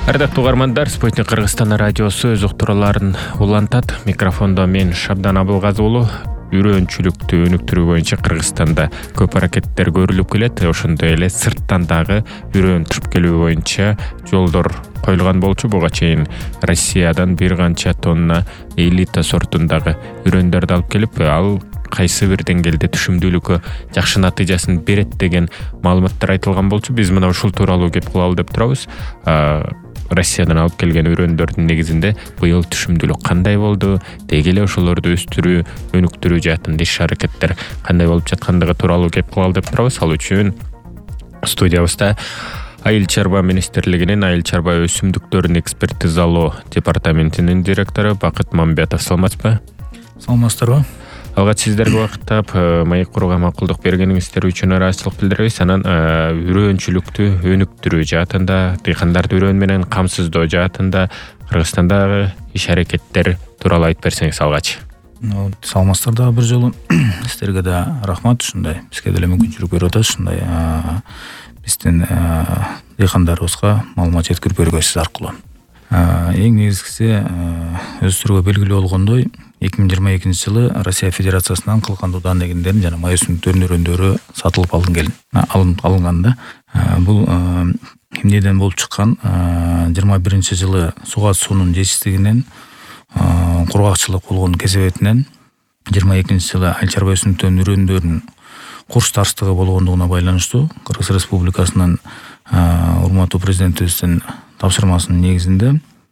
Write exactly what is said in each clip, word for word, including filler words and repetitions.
Ардактуу угармандар, Спутник Кыргызстан радиосу өз уктурууларын улантат. Микрофондо мен Шабдан Абылгазы уулу. Үрөөнчүлүктү өнүктүрүү боюнча Кыргызстанда көп аракеттер көрүлүп келет. Ошондой эле сырттан дагы үрөөн туруп келүү боюнча жолдор коюлган болчу. Буга чейин Россиядан бир канча тонна элита сортундагы үрөөндөрдү алып келип, ал кайсы бир деңгээлде түшүмдүүлүккө жакшы натыйжасын берет деген маалыматтар айтылган болчу. Биз мына ушул тууралуу кеп кылалы деп турабыз. Россиядан алып келген үрөөндөрдүн негизинде быйыл түшүмдүүлүк кандай болду, деги эле ошолорду өстүрүү, өнүктүрүү жаатында иш аракеттер кандай болуп жаткандыгы тууралуу кеп кылалы деп турабыз. Ал үчүн студиябызда Айыл чарба министрлигинин айыл чарба өсүмдүктөрүн экспертизалоо департаментинин директору Бакыт Мамбетов. Саламатсызбы? Саламатсыздарбы? Алгач сиздерге убактап маек курууга макулдук бергениңиздер үчүн ыраазычылык билдиребиз. Анан үрөөнчүлүктү өнүктүрүү жаатында, дыйкандарды үрөөн менен камсыздоо жаатында Кыргызстандагы иш аракеттер тууралуу айтып берсеңиз алгач. Саламатсыздар дагы бир жолу. Сиздерге да рахмат. Ушундай бизге деле мүмкүнчүлүк берип атасыз. Ушундай биздин дыйкандарыбызга маалымат жеткирип берүүгө сиз аркылуу. Эң негизгиси өздөрүгө белгилүү болгондой, эки миң жыйырма экинчи жылы Россия Федерациясынан кылкан удан эгиндерин жана май өсүмдүктөрүнүн үрөөндөрү сатылып алынган. Бул эмнеден болуп чыккан? жыйырма биринчи жылы суга суунун жетишсиздигинен, кургакчылык болгон кесебетинен, жыйырма экинчи жылы айыл чарба өсүмдүктөрүнүн үрөөндөрүнүн курч тарсыздыгы болгондугуна байланыштуу Кыргыз Республикасынын урматтуу президентибиздин тапшырмасынын негизинде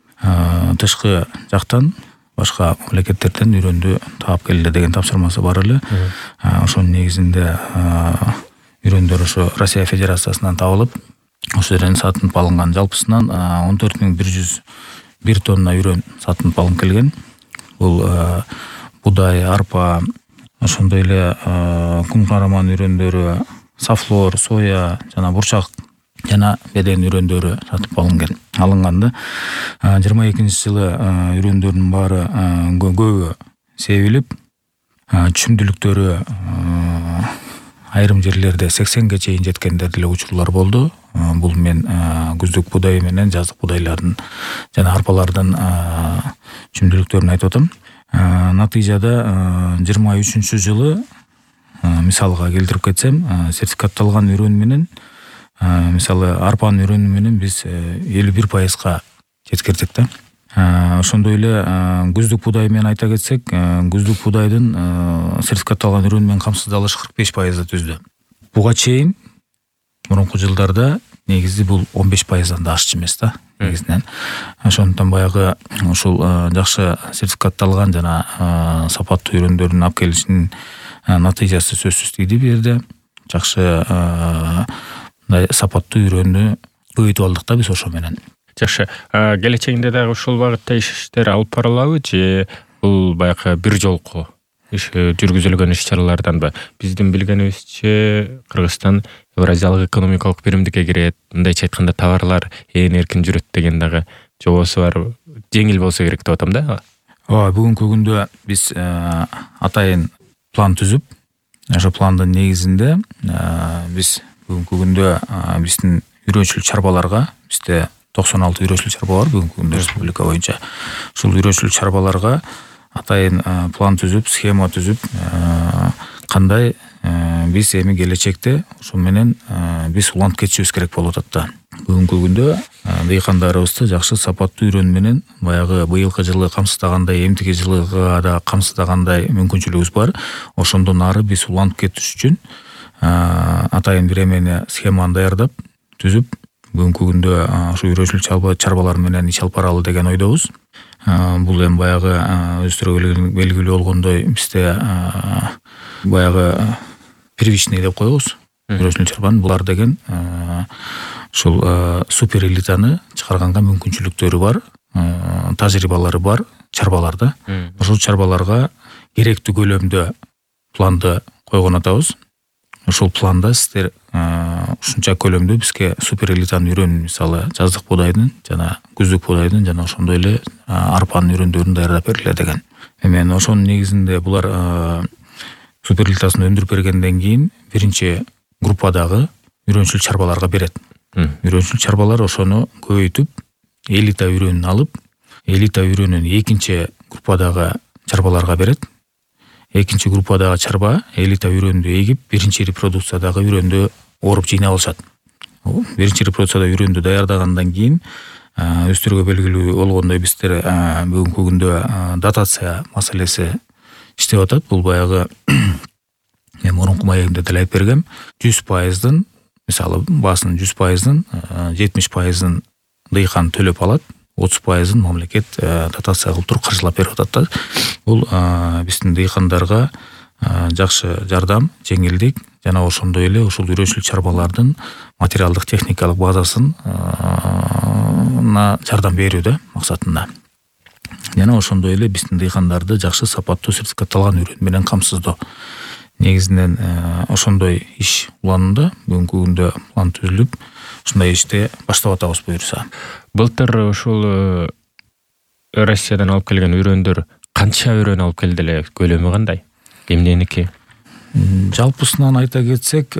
тышкы жактан башка мамлекеттерден үрөөндү таап келгиле деген тапшырмасы бар эле. Ошонун негизинде үрөөндөр ошо Россия Федерациясынан табылып, ошол жерден сатылып алынган. Жалпысынан он төрт миң бир жүз бир тонна үрөөн сатылып алынып келген. Бул будай, арпа, ошондой эле кум караман үрөөндөрү, сафлор, соя жана бурчак жана беден үрөөндөрү сатып алынган. Алынганда жыйырма экинчи жылы үрөөндөрдүн баары көбү себилип, түшүмдүүлүктөрү айрым жерлерде сексенге чейин жеткендер деле учурлар болду. Бул мен күздүк будай менен жаздык будайлардын жана арпалардын түшүмдүүлүктөрүн айтып атам. Натыйжада жыйырма үчүнчү жылы мисалга келтирип кетсем, сертификатталган үрөөн менен, мисалы арпанын үрөөнү менен биз элүү бир пайызга жеткирдик да. Ошондой эле күздүк будай менен айта кетсек, күздүк будайдын сертификатталган үрөөн менен камсыздалышы кырк беш пайызды түздү. Буга чейин мурунку жылдарда негизи бул он беш пайыздан да ашчу эмес да негизинен. Ошондуктан баягы ушул жакшы сертификатталган жана сапаттуу үрөөндөрдүн алып келишинин натыйжасы сөзсүз тийди. Бу жерде жакшы сапаттуу үрөөнү көбөйтүп алдык да биз ошо менен. Жакшы. Келечегинде дагы ушул багытта иштер алып барылабы же бул баягы бир жолку иш жүргүзүлгөн иш-чараларданбы? Биздин билгенибизче Кыргызстан Евразиялык экономикалык биримдикке кирет, мындайча айтканда товарлар ээн эркин жүрөт деген дагы жобосу бар. Жеңил болсо керек деп атам да. Ооба, бүгүнкү күндө биз атайын план түзүп, ошо пландын негизинде биз бүгүнкү күндө биздин үрөөчүлүк чарбаларга, бизде токсон алты үрөөчүлүк чарба бар бүгүнкү күндө республика боюнча. Ушул үрөөчүлүк чарбаларга атайын план түзүп, схема түзүп, кандай биз эми келечекте ошол менен биз улантып кетишибиз керек болуп атат да. Бүгүнкү күндө дыйкандарыбызды жакшы сапаттуу үрөөн менен баягы быйылкы жылы камсыздагандай, эмтиги жылыга да камсыздагандай мүмкүнчүлүгүбүз бар. Ошондон ары биз улантып кетиш үчүн атайын бир эмени схеманы даярдап, түзүп, бүгүнкү күндө ошо үрөөчүлүк чарбалар менен иш алып баралы деген ойдобуз. Бул эми баягы өздөрүгө белгилүү болгондой бизде баягы первичный деп коебуз. Үрөөчүлүк чарбанын булар деген ушул супер элитаны чыгарганга мүмкүнчүлүктөрү бар, тажрыйбалары бар чарбаларда. Ошол чарбаларга керектүү көлөмдө планды койгон атабыз. Ошол планда сиздер ушунча көлөмдө бизге супер элитанын үрөөнүн, мисалы жаздык будайдын жана күздүк будайдын жана ошондой эле арпанын үрөөндөрүн даярдап бергиле деген. Эми ошонун негизинде булар супер элитасын өндүрүп бергенден кийин биринчи группадагы үрөөнчүлүк чарбаларга берет. Үрөөнчүлүк чарбалар ошону көбөйтүп, элита үрөнүн алып, элита үрөнүн экинчи группадагы чарбаларга берет. Экинчи группадагы чарба элита үрөндү эгип, биринчи репродукциядагы үрөндү оруп жыйнап алышат. Биринчи репродукцияда үрөндү даярдагандан кийин өздөрүгө белгилүү болгондой биздер бүгүнкү күндө датация маселеси иштеп атат. Бул баягы мен мурунку маегимде деле айтып бергем. жүз пайыздын, мисалы баасын жүз пайыздын жетимиш пайызын дыйкан төлөп алат, отуз пайызын мамлекет дотация кылып туруп каржылап берип атат да. Бул биздин дыйкандарга жакшы жардам, жеңилдик жана ошондой эле ушул үрөчүл чарбалардын материалдык техникалык базасын жардам берүү да максатында. Жана ошондой эле биздин дыйкандарды жакшы сапаттуу сертификатталган үрөн менен камсыздоо. Негизинен ошондой иш уланууда. Бүгүнкү күндө план түзүлүп, ушундай ишти баштап атабыз буюрса. Былтыр ушул Россиядан алып келген үрөндөр канча үрөн алып келди эле, көлөмү кандай? Эмненики? Жалпысынан айта кетсек,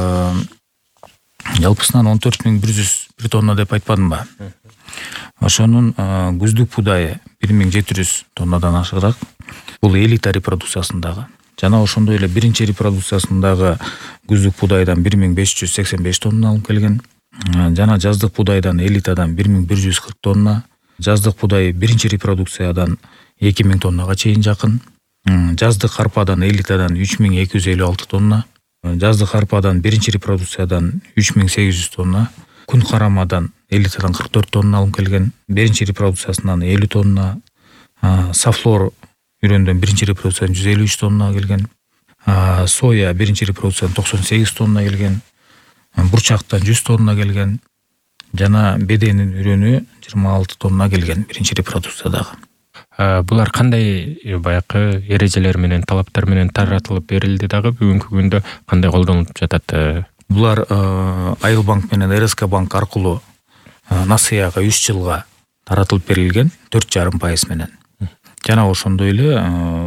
жалпысынан он төрт миң бир жүз бир тонна деп айтпадымбы? Ошонун күздүк будайы бир миң жети жүз тоннадан ашыгыраак. Бул элита репродукциясындагы. Жана ошондой эле биринчи репродукциясындагы күздүк будайдан бир миң беш жүз сексен беш тонна алып келген. Жана жаздык будайдан элитадан бир миң бир жүз кырк тонна. Жаздык будай биринчи репродукциядан эки миң тоннага чейин жакын. Жаздык арпадан элитадан үч миң эки жүз элүү алты тонна. Жаздык арпадан биринчи репродукциядан үч миң сегиз жүз тонна. Күн карамадан элитадан кырк төрт тонна алып келген. Биринчи репродукциясынан элүү тонна. Сафлор үрөндөн биринчи репродукциядан жүз элүү үч тонна келген. Соя биринчи репродукциядан токсон сегиз тонна келген. Бурчактан жүз тонна келген. Жана беденин үрөнү жыйырма алты тонна келген биринчи репродукциядагы. Булар кандай баякы эрежелер менен, талаптар менен таратылып берилди дагы бүгүнкү күндө кандай колдонулуп жатат? Булар Айыл банк менен эр эс ка банк аркылуу насыяга үч жылга таратылып берилген төрт жарым пайыз менен. Жана ошондой эле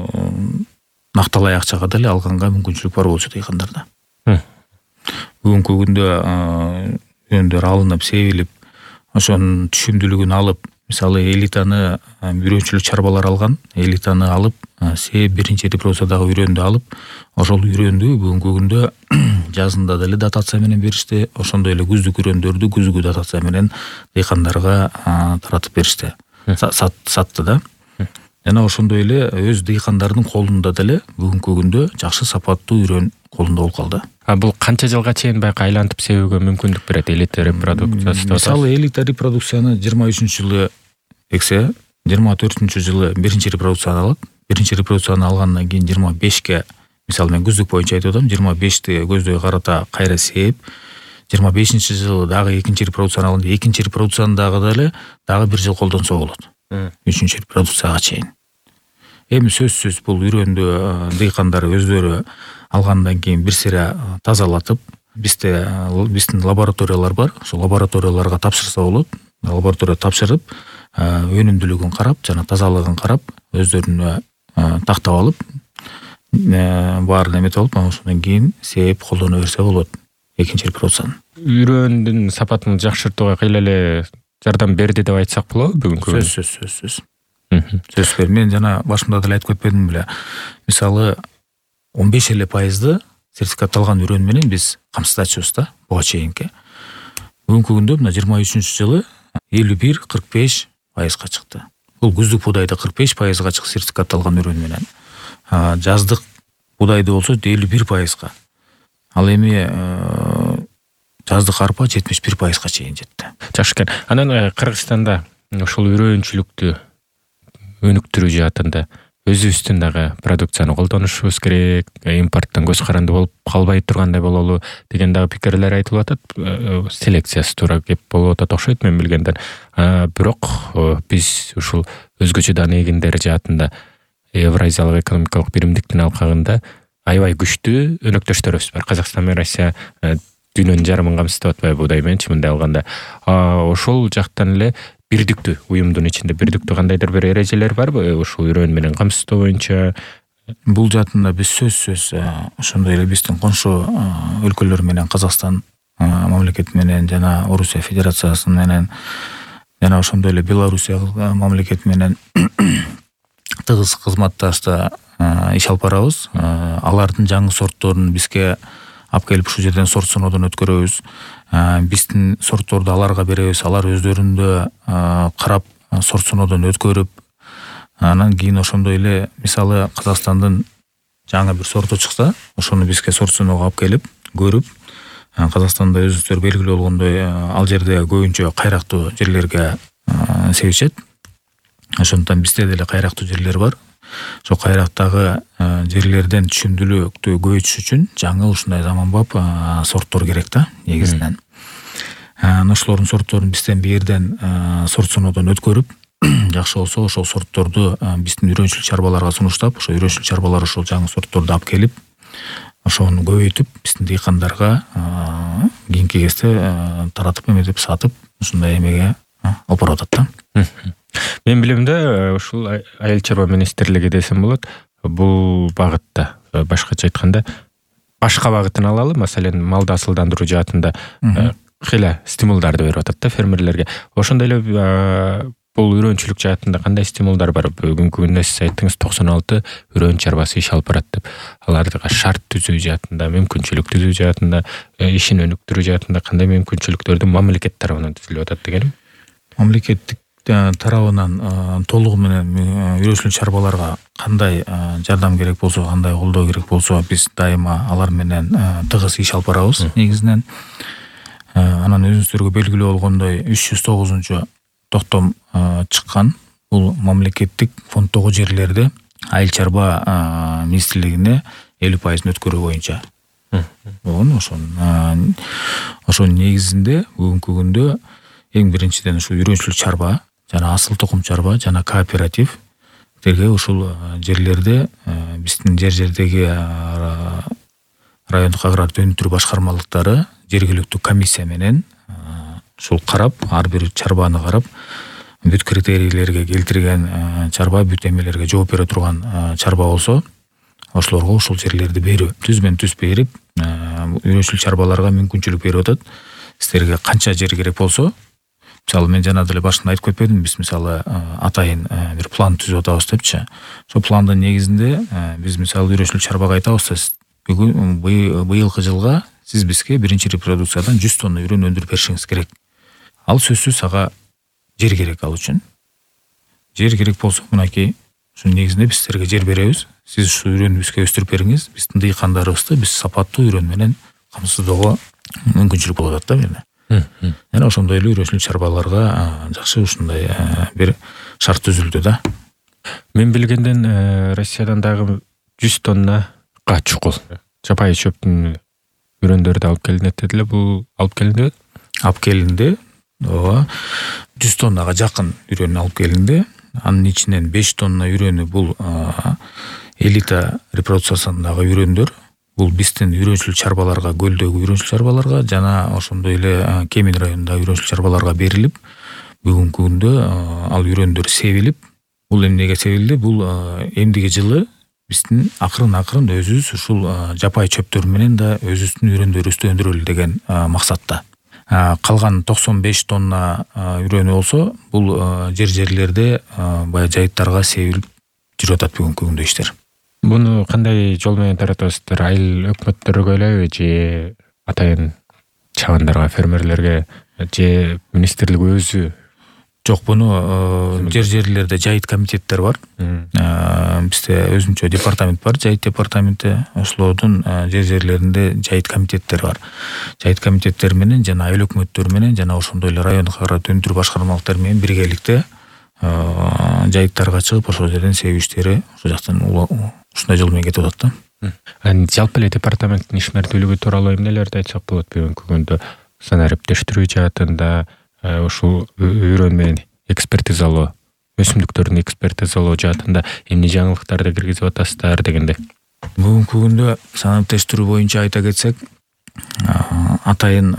накталай акчага деле алганга мүмкүнчүлүк бар болчу дыйкандарда. Бүгүнкү күндө үрөндөр алынып, себилип, ошонун түшүмдүүлүгүн алып, мисалы элитаны үрөнчүлүк чарбалар алган, элитаны алып, себип биринчи репродукциядагы үрөндү алып, ошол үрөндү бүгүнкү күндө жазында деле дотация менен беришти, ошондой эле күздүк үрөндөрдү күзгү дотация менен дыйкандарга таратып беришти. Сатты да. Жана ошондой эле өз дыйкандардын колунда деле бүгүнкү күндө жакшы сапаттуу үрөн колунда болуп калды. А бул канча жылга чейин байка айлантып себүүгө мүмкүндүк берет элита репродукциясы? Мисалы элита репродукцияны жыйырма үчүнчү жылы эксе, жыйырма төртүнчү жылы биринчи репродукцияны алат. Биринчи репродукцияны алгандан кийин жыйырма бешке, мисалы мен күздүк боюнча айтып атам, жыйырма бешти көздөй карата кайра сээп, жыйырма бешинчи жылы дагы экинчи репродукцияны алганда, экинчи репродукцияны дагы деле дагы бир жыл колдонсо болот. үчүнчү репродукцияга чейин. Эми сөзсүз бул үрөндү дыйкандар өздөрү алгандан кийин бир сыйра тазалатып, бизде биздин лабораториялар бар. Ошол лабораторияларга тапшырса болот. Лабораторияга тапшырып, өнүмдүүлүгүн карап, жана тазалыгын карап, өздөрүнө тактап алып, баарын эметип алып, ошондон кийин сээп колдоно берсе болот экинчи репродукцияны. Үрөндүн сапатын жакшыртууга кыйла эле жардам берди деп айтсак болобу бүгүнкү? Сөзсүз, сөзсүз. Сөзсүз. Мен жана башында деле айтып кетпедим беле. Мисалы он беш эле пайызды сертификатталган үрөн менен биз камсыздачыбыз да буга чейинки. Бүгүнкү күндө мына жыйырма үчүнчү жылы элүү бир кырк беш пайызга чыкты. Бул күздүк будайды кырк беш пайызга чык сертификатталган үрөн менен. Жаздык будайды болсо элүү бир пайызга. Ал эми жаздык арпа жетимиш бир пайызга чейин жетти. Жакшы экен. Анан Кыргызстанда ушул үрөнчүлүктү өнүктүрүү жаатында өзүбүздүн дагы продукцияны колдонушубуз керек, импорттон көз каранды болуп калбай тургандай бололу деген дагы пикирлер айтылып атат. Селекциясы туура кеп болуп атат окшойт мен билгенден. Бирок биз ушул өзгөчө дан эгиндер жаатында Евразиялык экономикалык биримдиктин алкагында аябай күчтүү өнөктөштөрүбүз бар. Казакстан менен Россия дүйнөнүн жарымын камсыздап атпайбы будай менен чымындай алганда. Ошол жактан эле бирдиктүү уюмдун ичинде бирдиктүү кандайдыр бир эрежелер барбы ушул үрөн менен камсыздоо боюнча? Бул жаатында биз сөзсүз ошондой эле биздин коншу өлкөлөр менен Казакстан мамлекети менен жана Орусия Федерациясы менен жана ошондой эле Белоруссия мамлекети менен тыгыз кызматташта иш алып барабыз. Алардын жаңы сортторун бизге алып келип ушул жерден сорт сыноодон өткөрөбүз. Биздин сортторду аларга беребиз. Алар өздөрүндө карап сорт сыноодон өткөрүп, анан кийин ошондой эле мисалы Казакстандын жаңы бир сорту чыкса, ошону бизге сорт сыноого алып келип көрүп, Казакстанда өзүңүздөр белгилүү болгондой ал жерде көбүнчө кайрактуу жерлерге себишет. Ошондон бизде деле кайрактуу жерлер бар. Ошо кайрактагы жерлерден түшүмдүүлүктү көбөйтүш үчүн жаңы ушундай заманбап сорттор керек да негизинен. Ошолордун сортторун бизден бирден сорт сыноодон өткөрүп, жакшы болсо ошол сортторду биздин үйрөнчүлүк чарбаларга сунуштап, ошо үйрөнчүлүк чарбалар ошол жаңы сортторду алып келип, ошону көбөйтүп, биздин дыйкандарга кийинки кезде таратып эметип сатып, ушундай эмеге алып барып атат да. Мен билимде ушул айыл чарба министрлиги десем болот. Бул багытта, башкача айтканда, башка багытын алалы, маселен, малды асылдандыруу жаатында кыйла стимулдарды берип атат да фермерлерге. Ошондой эле бул үйрөнчүлүк жаатында кандай стимулдар бар? Бүгүнкү күндө сиз айттыңыз токсон алты үйрөн чарбасы иш алып барат деп. Аларга шарт түзүү жаатында, мүмкүнчүлүк түзүү жаатында, ишин өнүктүрүү жаатында кандай мүмкүнчүлүктөрдү мамлекет тарабынан түзүлүп атат дегеним? Мамлекеттик тарабынан толугу менен үйрөнчүлүк чарбаларга кандай жардам керек болсо, кандай колдоо керек болсо, биз дайыма алар менен тыгыз иш алып барабыз негизинен. Анан өзүңүздөргө белгилүү болгондой үч жүз тогузунчу токтом чыккан. Бул мамлекеттик фонддогу жерлерди айыл чарба министрлигине элүү пайызын өткөрүү боюнча. Болгон ошонун ошонун негизинде бүгүнкү күндө эң биринчиден ушул үйрөнчүлүк чарба жана асыл тукум чарба жана кооператив терге ушул жерлерде биздин жер жердеги райондук агрардык өнүктүрүү башкармалыктары жергиликтүү комиссия менен ушул карап, ар бир чарбаны карап, бүт критерийлерге келтирген чарба, бүт эмелерге жооп бере турган чарба болсо, ошолорго ушул жерлерди берүү, түзмөн түз берип, үйрөнчүлүк чарбаларга мүмкүнчүлүк берип атат. Сиздерге канча жер керек болсо, мисалы мен жана деле башында айтып кетпедимби, биз мисалы атайын бир план түзүп атабыз депчи. Ошол пландын негизинде биз мисалы үйрөнчүлүк чарбага айтабыз, бүгүн быйылкы жылга сиз бизге биринчи репродукциядан жүз тонна үйрөн өндүрүп беришиңиз керек. Ал сөзсүз ага жер керек ал үчүн. Жер керек болсо, мынакей, ушунун негизинде биз силерге жер беребиз. Сиз ушул үйрөнү бизге өстүрүп бериңиз, биздин дыйкандарыбызды биз сапаттуу үйрөн менен камсыздоого мүмкүнчүлүк болуп атат да менде. Жана ошондой эле үйрөнчүлүк чарбаларга жакшы ушундай бир шарт түзүлдү да. Мен билгенден Россиядан дагы жүз тоннага чукул жапайы чөптүн үйрөндөрдү алып келинет дедиле. Бул алып келинди? Алып келинди. Ооба. жүз тоннага жакын үйрөн алып келинди. Анын ичинен беш тонна үйрөнү бул элита репродукциясындагы үйрөндөр. Бул биздин үйрөнчүлүк чарбаларга, көлдөгү үйрөнчүлүк чарбаларга жана ошондой эле Кемин районундагы үйрөнчүлүк чарбаларга берилип, бүгүнкү күндө ал үйрөндөр себилип, бул эмнеге себилди? Бул эмдиги жылы биздин акырын-акырын өзүбүз ушул жапайы чөптөр менен да өзүбүздүн үйрөндөрүбүздү өндүрөлү деген максатта. Калган токсон беш тонна үйрөнү болсо, бул жер-жерлерде баягы жайыттарга себилип жүрүп атат бүгүнкү күндө иштер. Буну кандай жол менен таратасыздар? Айыл өкмөттөргө элеби же атайын чабандарга, фермерлерге же министрлик өзү? Жок, буну жер-жерлерде жайыт комитеттер бар. Бизде өзүнчө департамент бар, жайыт департаменти. Ошолордун жер-жерлеринде жайыт комитеттер бар. Жайыт комитеттер менен жана айыл өкмөттөр менен жана ошондой эле райондук агрардык өнүктүрүү башкармалыктары менен биргеликте жайыттарга чыгып, ошол жерден себүү иштери ошол жактан ушундай жол менен кетип атат да. Жалпы эле департаменттин ишмердүүлүгү тууралуу эмнелерди айтсак болот? Бүгүнкү күндө санариптештирүү жаатында ушул үйрөн менен экспертизалоо, өсүмдүктөрдүн экспертизалоо жаатында эмне жаңылыктарды киргизип атасыздар дегенде? Бүгүнкү күндө санариптештирүү боюнча айта кетсек, атайын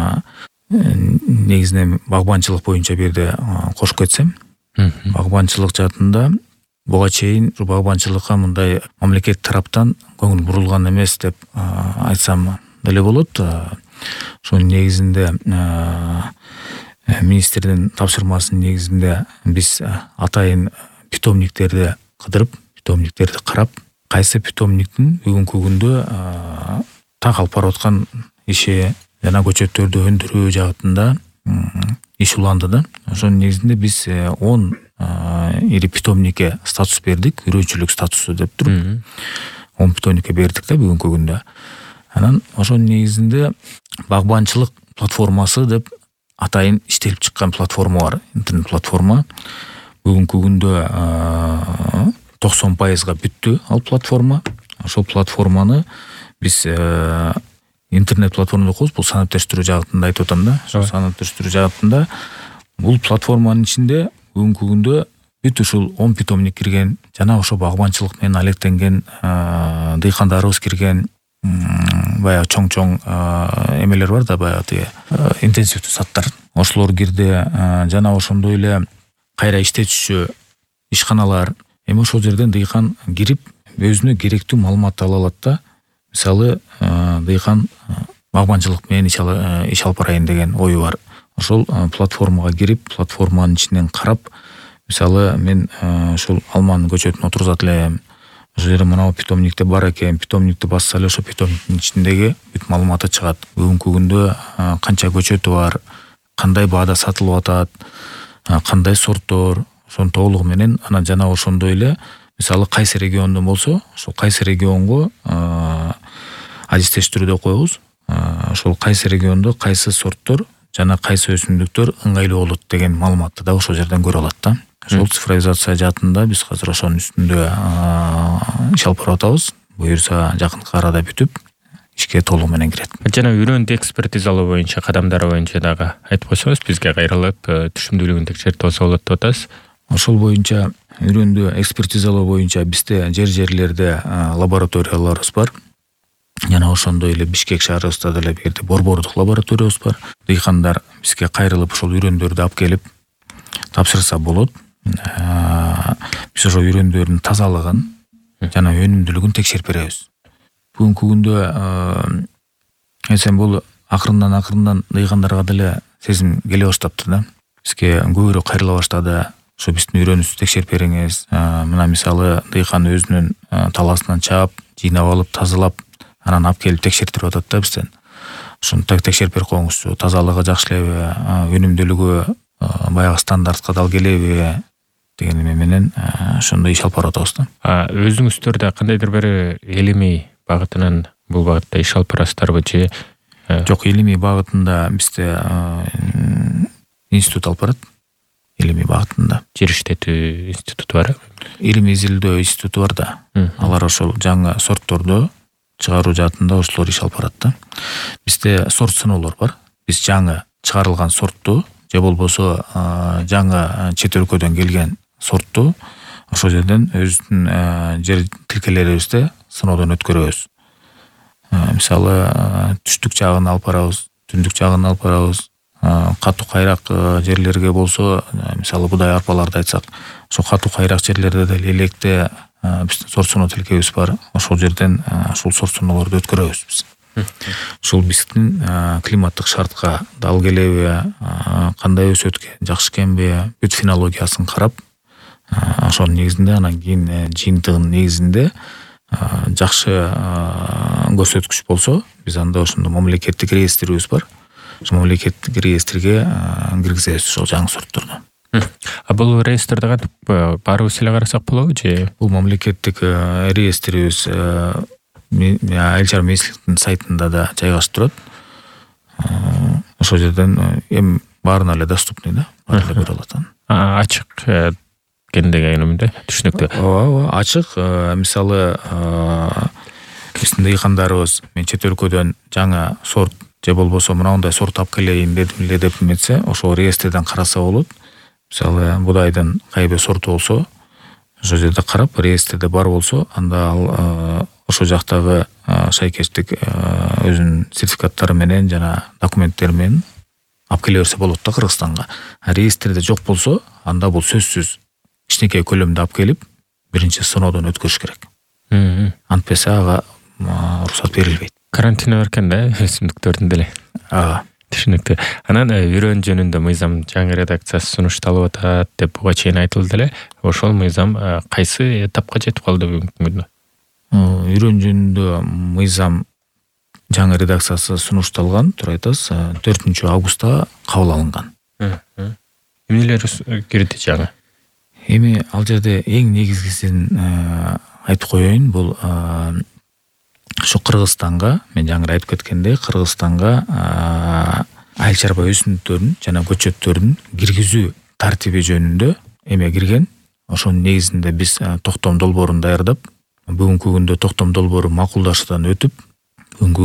негизинен багбанчылык боюнча бир жерде кошуп кетсем, багбанчылык жаатында буга чейин багбанчылыкка мындай мамлекет тараптан көңүл бурулган эмес деп айтсам деле болот. Ошонун негизинде министрдин тапшырмасынын негизинде биз атайын питомниктерди кыдырып, питомниктерди карап, кайсы питомниктин бүгүнкү күндө так алып барып аткан иши жана көчөттөрдү өндүрүү жагында иш уланды да. Ошонун негизинде биз он ири питомникке статус бердик, үрөөнчүлүк статусу деп туруп. он питомникке бердик да бүгүнкү күндө. Анан ошонун негизинде багбанчылык платформасы деп атайын иштелип чыккан платформа бар, интернет платформа. Бүгүнкү күндө токсон пайызга бүттү ал платформа. Ошол платформаны биз интернет платформа коебуз, бул санаптештирүү жагында айтып атам да. Ошол санаптештирүү жагында бул платформанын ичинде бүгүнкү күндө бүт ушул он питомник кирген, жана ошо багбанчылык менен алектенген дыйкандарыбыз кирген, баягы чоң-чоң эмелер бар да, баягы тиги интенсивдүү саттар. Ошолор кирди, жана ошондой эле кайра иштетүүчү ишканалар. Эми ошол жерден дыйкан кирип, өзүнө керектүү маалыматты ала алат да. Мисалы, дыйкан багбанчылык менен иш алып барайын деген ою бар. Ошол платформага кирип, платформанын ичинен карап, мисалы, мен ушул алманын көчөтүн отургузат элем. Ошол жерде мына питомникте бар экен, питомникти басса эле ошо питомниктин ичиндеги бүт маалыматы чыгат. Бүгүнкү күндө канча көчөтү бар, кандай баада сатылып атат, кандай сорттор, ошонун толугу менен, анан жана ошондой эле, мисалы, кайсы региондон болсо, ошол кайсы регионго адистештирүүдө коебуз. Ошол кайсы региондо кайсы сорттор жана кайсы өсүмдүктөр ыңгайлуу болот деген маалыматты да ошол жерден көрө алат да. Ошол цифровизация жаатында биз азыр ошонун үстүндө иш алып барып атабыз. Буюрса жакынкы арада бүтүп, ишке толугу менен кирет. Жана үрөндү экспертизалоо боюнча кадамдар боюнча дагы айтып койсоңуз, бизге кайрылып түшүмдүүлүгүн текшертип алса болот деп атабыз. Ошол боюнча үрөндү экспертизалоо боюнча бизде жер-жерлерде лабораторияларыбыз бар. Жана ошондой эле Бишкек шаарыбызда деле берди борбордук лабораториябыз бар. Дыйкандар бизге кайрылып ошол үрөндөрдү алып келип тапшырса болот. Биз ошол үрөндөрдүн тазалыгын жана өнүмдүүлүгүн текшерип беребиз. Бүгүнкү күндө эсен бул акырындан акырындан дыйкандарга деле сезим келе баштаптыр да. Бизге көбүрөөк кайрыла баштады. Ошо биздин үрөөнүбүздү текшерип бериңиз. Мына мисалы дыйкан өзүнүн таласынан чаап, жыйнап алып, тазалап, анан алып келип текшертип атат да бизден. Ошону так текшерип берип коюңузчу. Тазалыгы жакшы элеби, өнүмдүүлүгү баягы стандартка дал келеби деген эме менен ошондой иш алып барып атабыз да. Өзүңүздөр кандайдыр бир илимий багытынан бул багытта иш алып барасыздарбы же? Жок, илимий багытында бизде институт алып барат. Илимий багытында. Жер иштетүү институту бар. Илимий изилдөө институту бар да. Алар ошол жаңы сортторду чыгаруу жаатында ошолор иш алып барат да. Бизде сорт сыноолор бар. Биз жаңы чыгарылган сортту же болбосо жаңы чет өлкөдөн келген сортту ошол жерден өзүбүздүн жер тилкелерибизде сыноодон өткөрөбүз. Мисалы, түштүк жагын алып барабыз, түндүк жагын алып барабыз. Катуу кайрак жерлерге болсо, мисалы будай арпаларды айтсак, ошо катуу кайрак жерлерде деле электе биздин сорт сыноо тилкебиз бар. Ошол жерден ушул сорт сыноолорду өткөрөбүз биз. Ушул биздин климаттык шартка дал келеби, кандай өсөткө жакшы экенби, бүт фенологиясын карап, ошонун негизинде анан кийин жыйынтыгынын негизинде жакшы көрсөткүч болсо, биз анда ошондо мамлекеттик реестрибиз бар. Ошол мамлекеттик реестрге киргизебиз ошол жаңы сортторду. А бул реестрди кантип баарыбыз эле карасак болобу же? Бул мамлекеттик реестрибиз Айыл чарба министрликтин сайтында да жайгашып турат. Ошол жерден эми баарына эле доступный да, баары эле көрө алат. Ачык экен дегеним да, түшүнүктүү. Ооба, ачык. Мисалы, биздин дыйкандарыбыз мен чет өлкөдөн жаңы сорт же болбосо мындай сорт алып келейин дедим эле деп эметсе, ошол реестрден караса болот. Мисалы, будайдын кайбир сорту болсо, ошол жерде карап, реестрде бар болсо, анда ал ошол жактагы шайкештик өзүнүн сертификаттары менен жана документтери менен алып келе берсе болот да Кыргызстанга. Реестрде жок болсо, анда бул сөзсүз кичинекей көлөмдө алып келип, биринчи сыноодон өткөрүш керек. Антпесе ага уруксат берилбейт. Карантина беркен да өсүмдүктөрдүн деле. Ага. Түшүнүктүү. Анан үрөөн жөнүндө мыйзам жаңы редакциясы сунушталып атат деп буга чейин айтылды эле. Ошол мыйзам кайсы этапка жетип калды бүгүнкү күндө? Үрөөн жөнүндө мыйзам жаңы редакциясы сунушталган, туура айтасыз, төртүнчү августта кабыл алынган. Эмнелер кирди жаңы? Эми ал жерде эң негизгисин айтып коеюн, бул ушу Кыргызстанга, мен жаңы айтып кеткендей, Кыргызстанга айыл чарба өсүмдүктөрүн жана көчөттөрүн киргизүү тартиби жөнүндө эме кирген. Ошонун негизинде биз токтом долбоорун даярдап, бүгүнкү күндө токтом долбоору макулдашуудан өтүп, бүгүнкү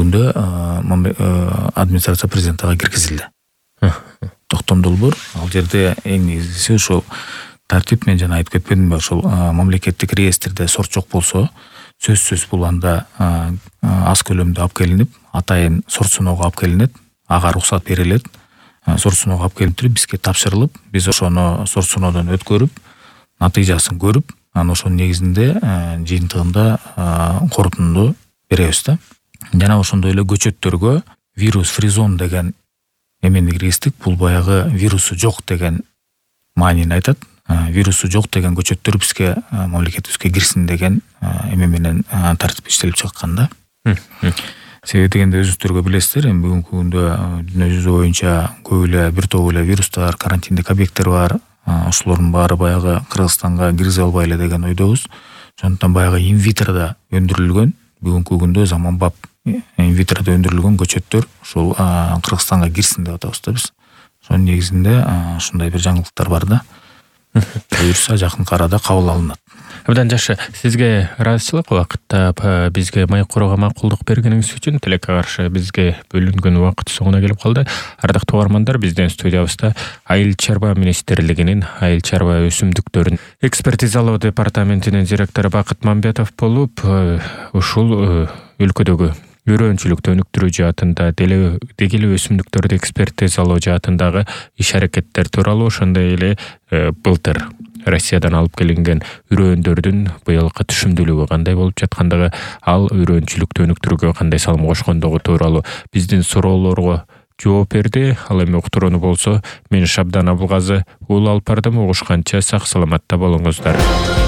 күндө администрация президентке киргизилди. Токтом долбоор, ал жерде эң негизгиси ошол тартип, мен жана айтып кетпедимби, ошол мамлекеттик реестрде сорт жок болсо, сөзсүз бул анда аз көлөмдө алып келинип, атайын сорт сыноого алып келинет, ага уруксат берилет. Сорт сыноого алып келип туруп бизге тапшырылып, биз ошону сорт сыноодон өткөрүп, натыйжасын көрүп, анан ошонун негизинде жыйынтыгында корутунду беребиз да. Жана ошондой эле көчөттөргө вирус фризон деген эмени киргиздик. Бул баягы вирусу жок деген маанини айтат. Вирусу жок деген көчөттөр бизге мамлекетибизге кирсин деген эме менен тартип иштелип чыккан да. Себеби дегенде өзүңүздөр билесиздер, эми бүгүнкү күндө дүйнө жүзү боюнча көп эле бир топ эле вирустар, карантиндик объекттер бар. Ошолордун баары баягы Кыргызстанга киргизе албайлы деген ойдобуз. Ошондуктан баягы инвитрода өндүрүлгөн, бүгүнкү күндө заманбап инвитрода өндүрүлгөн көчөттөр ушул Кыргызстанга кирсин деп атабыз да биз. Ошонун негизинде ушундай бир жаңылыктар бар да. Буюрса жакын арада кабыл алынат. Абдан жакшы. Сизге ыраазычылык убакытта бизге майк курууга макулдук бергениңиз үчүн. Тилекке каршы бизге бөлүнгөн убакыт соңуна келип калды. Ардактуу угармандар, биздин студиябызда Айыл чарба министрлигинин айыл чарба өсүмдүктөрүн экспертизалоо департаментинин директору Бакыт Мамбетов болуп, ушул өлкөдөгү үрөөнчүлүктү өнүктүрүү жаатында, дегеле өсүмдүктөрдү экспертизалоо жаатындагы иш-аракеттер тууралуу, ошондой эле былтыр Россиядан алып келинген үрөөндөрдүн быйылкы түшүмдүүлүгү кандай болуп жаткандыгы, ал үрөөнчүлүктү өнүктүрүүгө кандай салым кошкондугу тууралуу биздин суроолорго жооп берди. Ал эми уктурууну болсо мен Шабдан Абылгазы уулу алып бардым. Угушканча сак саламатта болуңуздар.